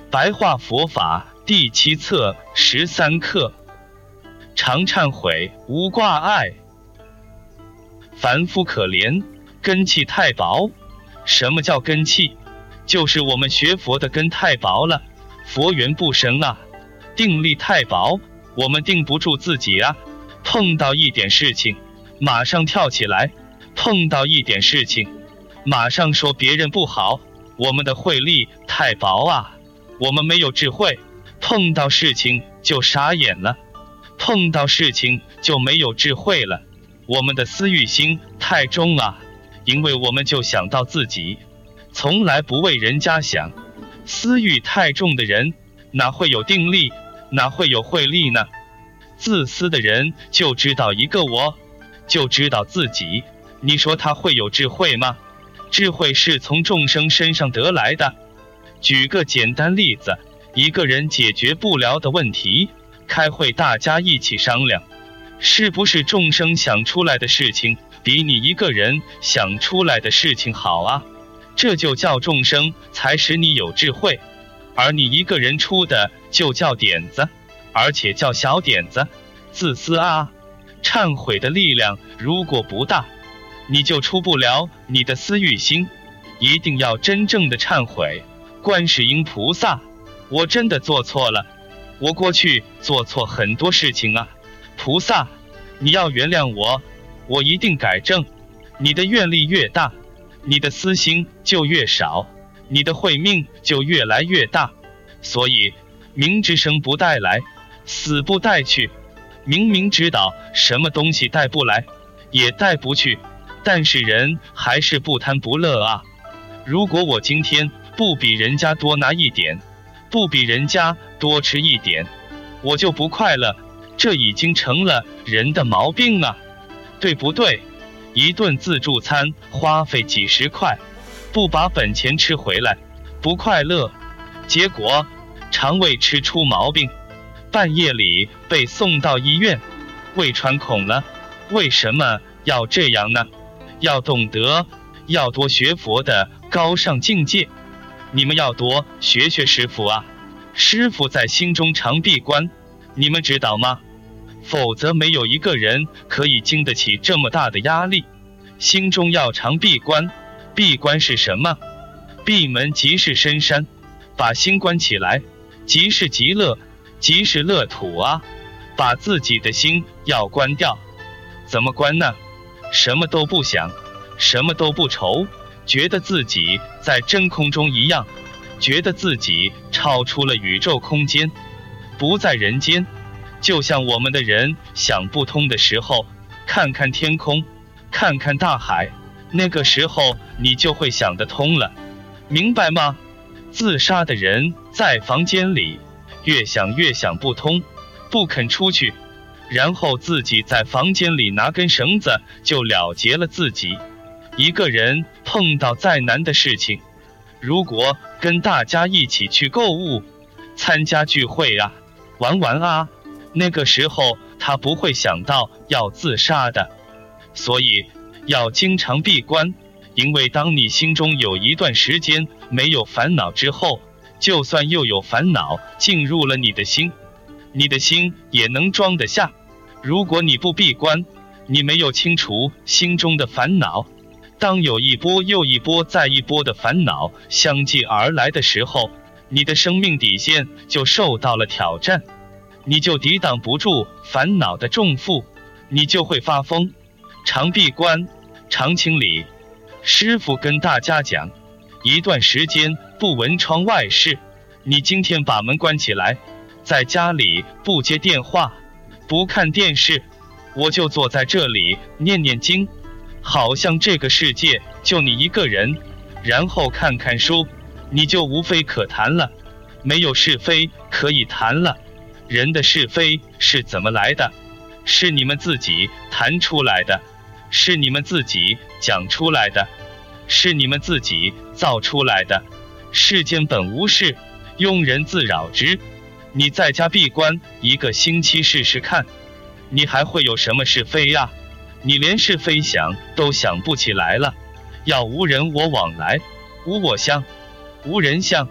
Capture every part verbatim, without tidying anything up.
白话佛法第七册十三课，常忏悔，无挂碍。凡夫可怜，根气太薄。什么叫根气？就是我们学佛的根太薄了，佛缘不深啊，定力太薄，我们定不住自己啊。碰到一点事情，马上跳起来；碰到一点事情，马上说别人不好。我们的慧力太薄啊，我们没有智慧，碰到事情就傻眼了，碰到事情就没有智慧了。我们的私欲心太重啊，因为我们就想到自己，从来不为人家想。私欲太重的人哪会有定力，哪会有慧力呢？自私的人就知道一个我，就知道自己，你说他会有智慧吗？智慧是从众生身上得来的。举个简单例子，一个人解决不了的问题，开会大家一起商量，是不是众生想出来的事情比你一个人想出来的事情好啊？这就叫众生才使你有智慧，而你一个人出的就叫点子，而且叫小点子，自私啊！忏悔的力量如果不大，你就出不了你的私欲心。一定要真正的忏悔。观世音菩萨，我真的做错了，我过去做错很多事情啊，菩萨，你要原谅我，我一定改正。你的愿力越大，你的私心就越少，你的慧命就越来越大。所以明知生不带来，死不带去。明明知道什么东西带不来，也带不去，但是人还是不贪不乐啊。如果我今天不比人家多拿一点，不比人家多吃一点，我就不快乐，这已经成了人的毛病啊，对不对？一顿自助餐花费几十块，不把本钱吃回来，不快乐，结果肠胃吃出毛病，半夜里被送到医院，胃穿孔了。为什么要这样呢？要懂得，要多学佛的高尚境界。你们要多学学师父啊，师父在心中常闭关，你们知道吗？否则没有一个人可以经得起这么大的压力。心中要常闭关，闭关是什么？闭门即是深山，把心关起来，即是极乐，即是乐土啊！把自己的心要关掉。怎么关呢？什么都不想，什么都不愁，觉得自己在真空中一样，觉得自己超出了宇宙空间，不在人间。就像我们的人想不通的时候，看看天空，看看大海，那个时候你就会想得通了，明白吗？自杀的人在房间里越想越想不通，不肯出去，然后自己在房间里拿根绳子就了结了自己。一个人碰到再难的事情，如果跟大家一起去购物，参加聚会啊，玩玩啊，那个时候他不会想到要自杀的。所以要经常闭关，因为当你心中有一段时间没有烦恼之后，就算又有烦恼进入了你的心，你的心也能装得下。如果你不闭关，你没有清除心中的烦恼，当有一波又一波再一波的烦恼相继而来的时候，你的生命底线就受到了挑战，你就抵挡不住烦恼的重负，你就会发疯。常闭关，常清理。师父跟大家讲，一段时间不闻窗外事。你今天把门关起来，在家里不接电话，不看电视，我就坐在这里念念经，好像这个世界就你一个人，然后看看书，你就无非可谈了，没有是非可以谈了。人的是非是怎么来的？是你们自己谈出来的，是你们自己讲出来的，是你们自己造出来的。世间本无事，庸人自扰之。你在家闭关一个星期试试看，你还会有什么是非呀？你连是非想都想不起来了。要无人我往来，无我相，无人相，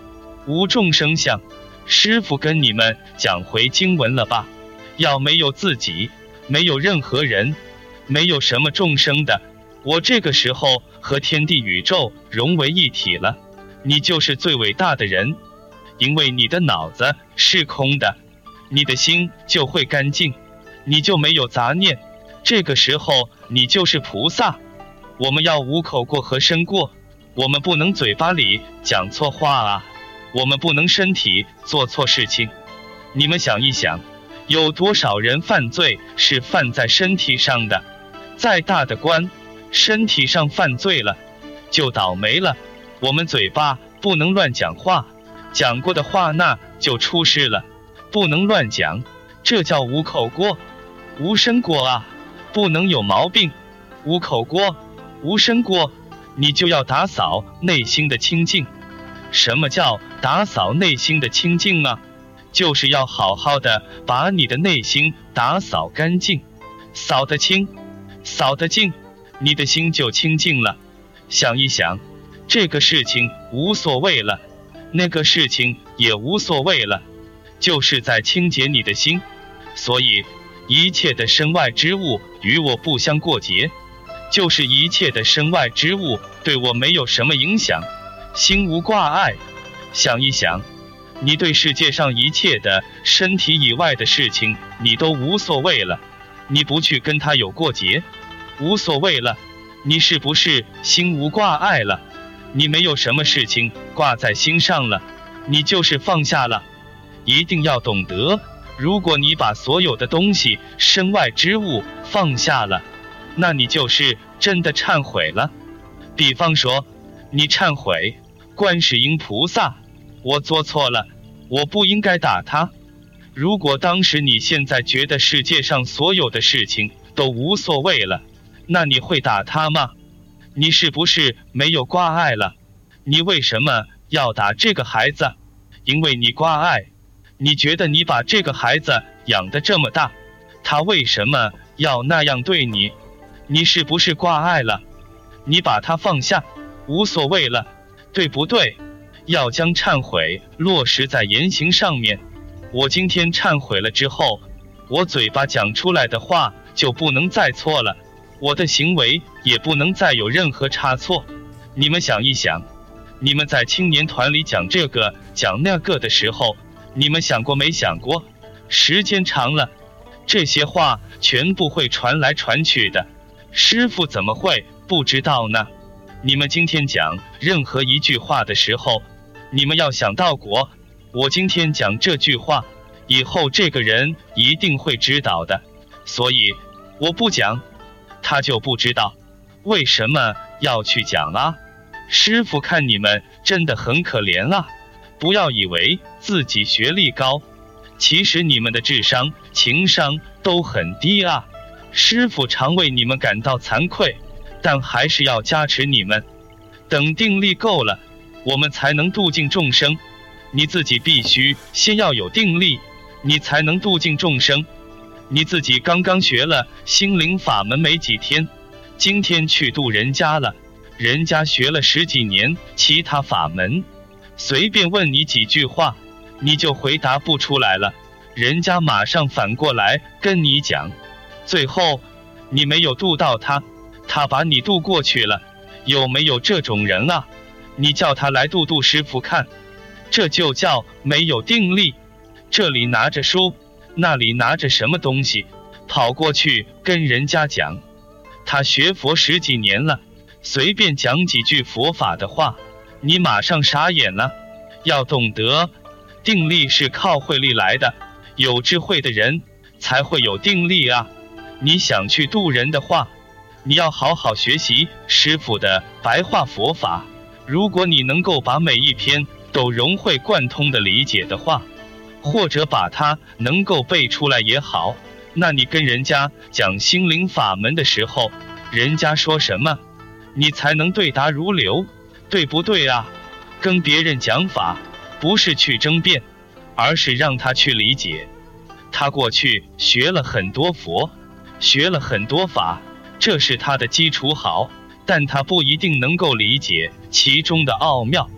无众生相。师父跟你们讲回经文了吧？要没有自己，没有任何人，没有什么众生的，我这个时候和天地宇宙融为一体了，你就是最伟大的人。因为你的脑子是空的，你的心就会干净，你就没有杂念，这个时候你就是菩萨。我们要无口过和身过，我们不能嘴巴里讲错话啊，我们不能身体做错事情。你们想一想，有多少人犯罪是犯在身体上的？再大的官，身体上犯罪了，就倒霉了。我们嘴巴不能乱讲话，讲过的话那就出事了，不能乱讲，这叫无口过。无身过啊，不能有毛病。无口过，无身过，你就要打扫内心的清净。什么叫打扫内心的清净啊？就是要好好的把你的内心打扫干净，扫得清，扫得净，你的心就清净了。想一想，这个事情无所谓了，那个事情也无所谓了，就是在清洁你的心。所以一切的身外之物与我不相过节，就是一切的身外之物对我没有什么影响，心无挂碍。想一想，你对世界上一切的身体以外的事情你都无所谓了，你不去跟他有过节，无所谓了，你是不是心无挂碍了？你没有什么事情挂在心上了，你就是放下了。一定要懂得，如果你把所有的东西身外之物放下了，那你就是真的忏悔了。比方说，你忏悔观世音菩萨，我做错了，我不应该打他。如果当时你现在觉得世界上所有的事情都无所谓了，那你会打他吗？你是不是没有挂碍了？你为什么要打这个孩子？因为你挂碍，你觉得你把这个孩子养得这么大，他为什么要那样对你？你是不是挂碍了？你把他放下，无所谓了，对不对？要将忏悔落实在言行上面。我今天忏悔了之后，我嘴巴讲出来的话就不能再错了，我的行为也不能再有任何差错。你们想一想，你们在青年团里讲这个讲那个的时候，你们想过没想过，时间长了，这些话全部会传来传去的，师父怎么会不知道呢？你们今天讲任何一句话的时候，你们要想到过，我今天讲这句话，以后这个人一定会知道的，所以我不讲，他就不知道。为什么要去讲啊？师父看你们真的很可怜啊！不要以为自己学历高，其实你们的智商、情商都很低啊。师父常为你们感到惭愧，但还是要加持你们。等定力够了，我们才能度尽众生。你自己必须先要有定力，你才能度尽众生。你自己刚刚学了心灵法门没几天，今天去度人家了，人家学了十几年其他法门，随便问你几句话，你就回答不出来了，人家马上反过来跟你讲，最后你没有度到他，他把你度过去了。有没有这种人啊？你叫他来度度师父看，这就叫没有定力。这里拿着书，那里拿着什么东西，跑过去跟人家讲。他学佛十几年了，随便讲几句佛法的话，你马上傻眼了。要懂得，定力是靠慧力来的，有智慧的人才会有定力啊。你想去度人的话，你要好好学习师父的白话佛法。如果你能够把每一篇都融会贯通的理解的话，或者把它能够背出来也好，那你跟人家讲心灵法门的时候，人家说什么，你才能对答如流，对不对啊？跟别人讲法，不是去争辩，而是让他去理解。他过去学了很多佛，学了很多法，这是他的基础好，但他不一定能够理解其中的奥妙。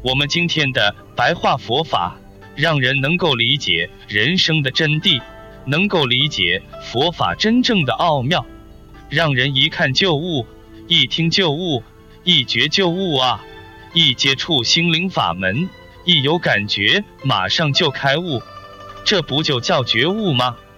我们今天的白话佛法，让人能够理解人生的真谛，能够理解佛法真正的奥妙，让人一看就悟，一听就悟，一觉就悟啊！一接触心灵法门，一有感觉马上就开悟，这不就叫觉悟吗？